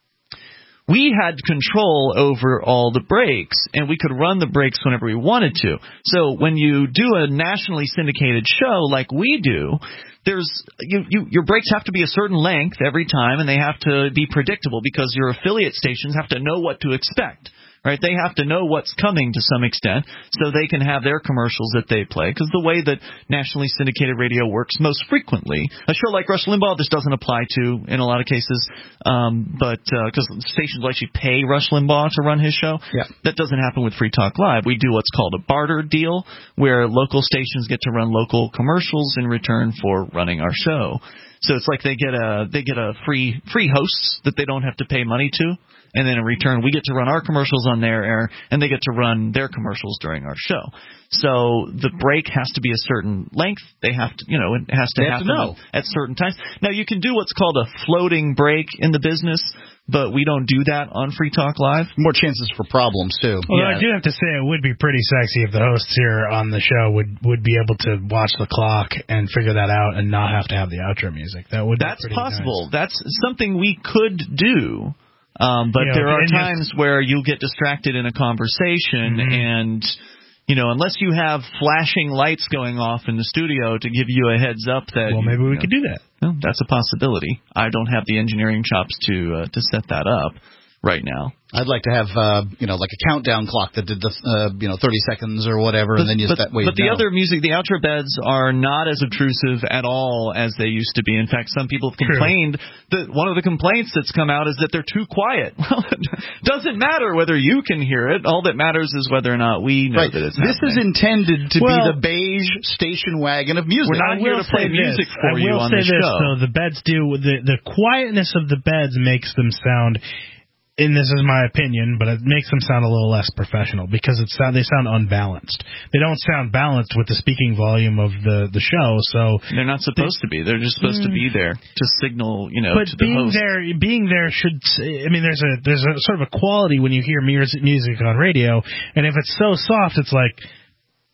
we had control over all the breaks, and we could run the breaks whenever we wanted to. So when you do a nationally syndicated show like we do, there's you, you, your breaks have to be a certain length every time, and they have to be predictable because your affiliate stations have to know what to expect. Right, they have to know what's coming to some extent so they can have their commercials that they play. Because the way that nationally syndicated radio works most frequently, a show like Rush Limbaugh, this doesn't apply to in a lot of cases, um, but because uh, stations will actually pay Rush Limbaugh to run his show. Yeah. That doesn't happen with Free Talk Live. We do what's called a barter deal, where local stations get to run local commercials in return for running our show. So it's like they get a they get a free free hosts that they don't have to pay money to. And then in return, we get to run our commercials on their air, and they get to run their commercials during our show. So the break has to be a certain length. They have to, you know, it has to They have happen to know. at certain times. Now, you can do what's called a floating break in the business, but we don't do that on Free Talk Live. More chances for problems, too. Well, Yeah. I do have to say it would be pretty sexy if the hosts here on the show would, would be able to watch the clock and figure that out and not have to have the outro music. That would That's be pretty possible. nice. That's something we could do. Um, but You know, there are and just- times where you'll get distracted in a conversation, Mhm. and you know, unless you have flashing lights going off in the studio to give you a heads up that Well, maybe we you know, could do that. Well, that's a possibility. I don't have the engineering chops to uh, to set that up right now. I'd like to have, uh, you know, like a countdown clock that did the, uh, you know, thirty seconds or whatever, and then you but, that way. but the know. other music, the outro beds are not as obtrusive at all as they used to be. In fact, some people have complained that one of the complaints that's come out is that they're too quiet. Well, it doesn't matter whether you can hear it. All that matters is whether or not we know right. that it's This happening. is intended to Well, be the beige station wagon of music. We're not I here will to play say music this. for I you will on say the this, show. though, the beds do the the quietness of the beds makes them sound. And this is my opinion, but it makes them sound a little less professional because it's sound, they sound unbalanced. They don't sound balanced with the speaking volume of the, the show. So they're not supposed to be. They're just supposed Mm. to be there to signal, you know, but to the being host. there, being there should. I mean, there's a there's a sort of a quality when you hear music music on radio, and if it's so soft, it's like.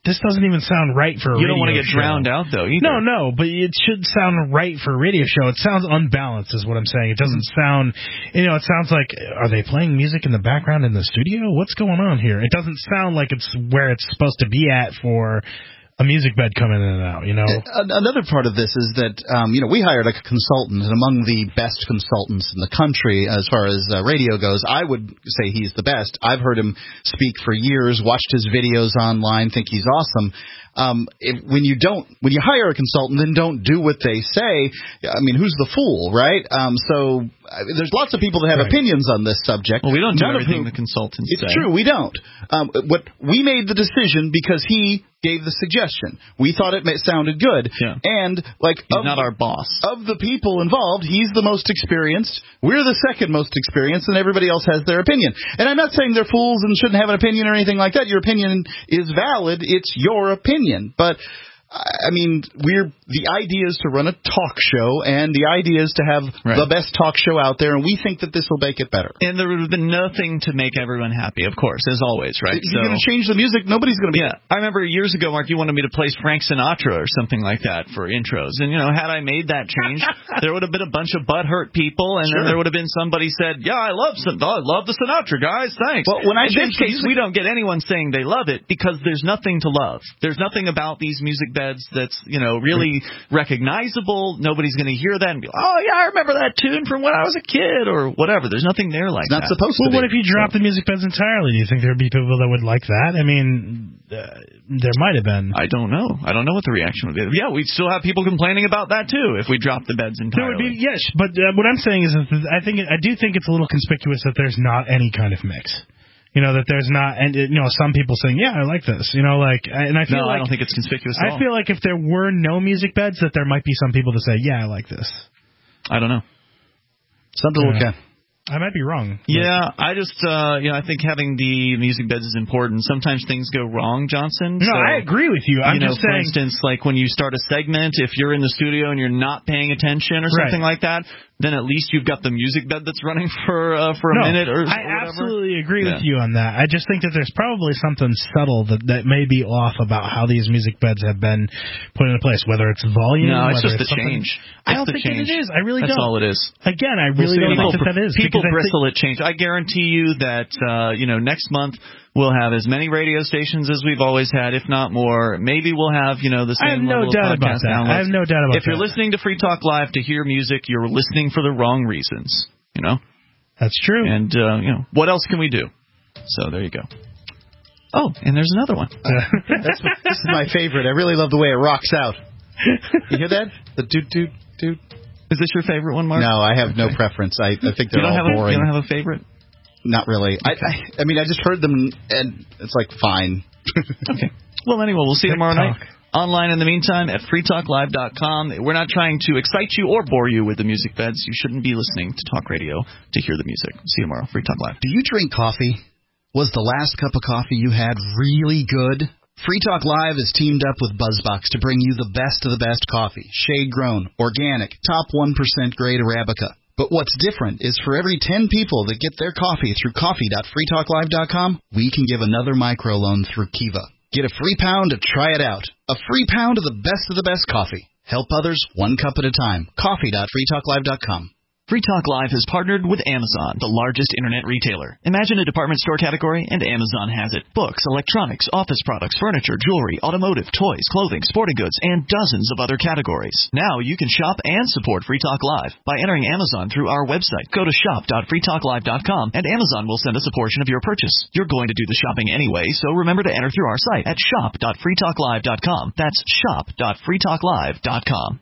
this doesn't even sound right for a You radio show. don't want to get drowned out, though, either. No, no, but it should sound right for a radio show. It sounds unbalanced is what I'm saying. It doesn't sound, you know, it sounds like, are they playing music in the background in the studio? What's going on here? It doesn't sound like it's where it's supposed to be at for a music bed coming in and out, you know. Another part of this is that, um, you know, we hired a consultant, and among the best consultants in the country as far as uh, radio goes, I would say he's the best. I've heard him speak for years, watched his videos online, think he's awesome. Um, if, when you don't, when you hire a consultant and don't do what they say, I mean, who's the fool, right? Um, so I mean, there's lots of people that have right. opinions on this subject. Well, we don't do None everything whom, the consultants it's say. It's true, we don't. Um, what we made the decision because he gave the suggestion. We thought it sounded good, yeah. and like he's of, not our boss. Of the people involved, he's the most experienced. We're the second most experienced, and everybody else has their opinion. And I'm not saying they're fools and shouldn't have an opinion or anything like that. Your opinion is valid. It's your opinion, but. I mean, we're the idea is to run a talk show, and the idea is to have right. the best talk show out there, and we think that this will make it better. And there would have been nothing to make everyone happy, of course, as always, right? If you're so, going to change the music, nobody's going to be. Yeah, I remember years ago, Mark, you wanted me to play Frank Sinatra or something like that for intros, and you know, had I made that change, there would have been a bunch of butthurt people, and sure. then there would have been somebody said, "Yeah, I love I love the Sinatra guys, thanks." Well, when I in this case, music, we don't get anyone saying they love it because there's nothing to love. There's nothing about these music beds that's you know, really recognizable. Nobody's going to hear that and be, oh, yeah, I remember that tune from when I was a kid or whatever. There's nothing there like it's not that. supposed well, to be. Well, what if you dropped so. the music beds entirely? Do you think there would be people that would like that? I mean, uh, there might have been. I don't know. I don't know what the reaction would be. Yeah, we'd still have people complaining about that, too, if we dropped the beds entirely. There would be, yes, but uh, what I'm saying is that I think I do think it's a little conspicuous that there's not any kind of mix. You know, that there's not, and you know, some people saying, yeah, I like this. You know, like, and I feel no, like. I don't think it's conspicuous at all. I feel like if there were no music beds, that there might be some people to say, yeah, I like this. I don't know. Something to look at. I might be wrong. Yeah, I just, uh, you know, I think having the music beds is important. Sometimes things go wrong, Johnson. No, so, I agree with you. I'm you know, just for saying. For instance, like when you start a segment, if you're in the studio and you're not paying attention or something right. like that, then at least you've got the music bed that's running for uh, for a no, minute or, or I whatever. absolutely agree yeah. with you on that. I just think that there's probably something subtle that, that may be off about how these music beds have been put into place, whether it's volume, no, it's whether just it's the change. I don't it's think change. it is. I really that's don't. That's all it is. Again, I really we'll don't people, think that, that is. People bristle think, at change. I guarantee you that, uh, you know, next month we'll have as many radio stations as we've always had, if not more. Maybe we'll have, you know, the same I have no level doubt of podcast about that. downloads. I have no doubt about if that. If you're listening to Free Talk Live to hear music, you're listening for the wrong reasons, you know? That's true. And, uh, you know, what else can we do? So there you go. Oh, and there's another one. Uh, that's, this is my favorite. I really love the way it rocks out. You hear that? The doot, doot, doot. Is this your favorite one, Mark? No, I have no preference. I, I think they're you don't all have boring. A, you don't have a favorite? Not really. I, I, I mean, I just heard them, and it's like, fine. Okay. Well, anyway, we'll see you tomorrow night. Online in the meantime at free talk live dot com. We're not trying to excite you or bore you with the music beds. You shouldn't be listening to talk radio to hear the music. See you tomorrow. Free Talk Live. Do you drink coffee? Was the last cup of coffee you had really good? Free Talk Live is teamed up with BuzzBox to bring you the best of the best coffee. Shade-grown, organic, top one percent grade Arabica. But what's different is for every ten people that get their coffee through coffee dot free talk live dot com, we can give another microloan through Kiva. Get a free pound to try it out. A free pound of the best of the best coffee. Help others one cup at a time. coffee dot free talk live dot com. Free Talk Live has partnered with Amazon, the largest internet retailer. Imagine a department store category, and Amazon has it. Books, electronics, office products, furniture, jewelry, automotive, toys, clothing, sporting goods, and dozens of other categories. Now you can shop and support Free Talk Live by entering Amazon through our website. Go to shop dot free talk live dot com, and Amazon will send us a portion of your purchase. You're going to do the shopping anyway, so remember to enter through our site at shop dot free talk live dot com. That's shop dot free talk live dot com.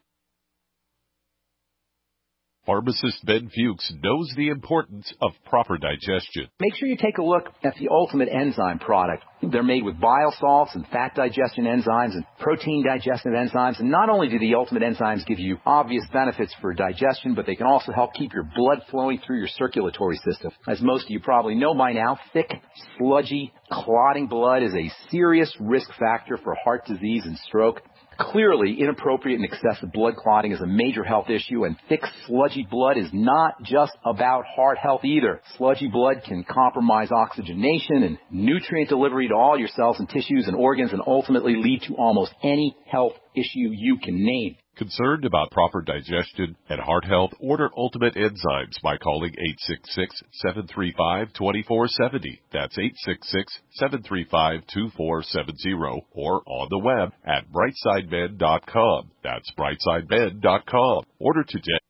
Pharmacist Ben Fuchs knows the importance of proper digestion. Make sure you take a look at the Ultimate Enzyme product. They're made with bile salts and fat digestion enzymes and protein digestive enzymes. And not only do the Ultimate Enzymes give you obvious benefits for digestion, but they can also help keep your blood flowing through your circulatory system. As most of you probably know by now, thick, sludgy, clotting blood is a serious risk factor for heart disease and stroke. Clearly, inappropriate and excessive blood clotting is a major health issue, and thick, sludgy blood is not just about heart health either. Sludgy blood can compromise oxygenation and nutrient delivery to all your cells and tissues and organs, and ultimately lead to almost any health issue you can name. Concerned about proper digestion and heart health? Order Ultimate Enzymes by calling eight six six, seven three five, two four seven zero. That's eight six six, seven three five, two four seven zero, or on the web at brightside med dot com. That's brightside med dot com. Order today.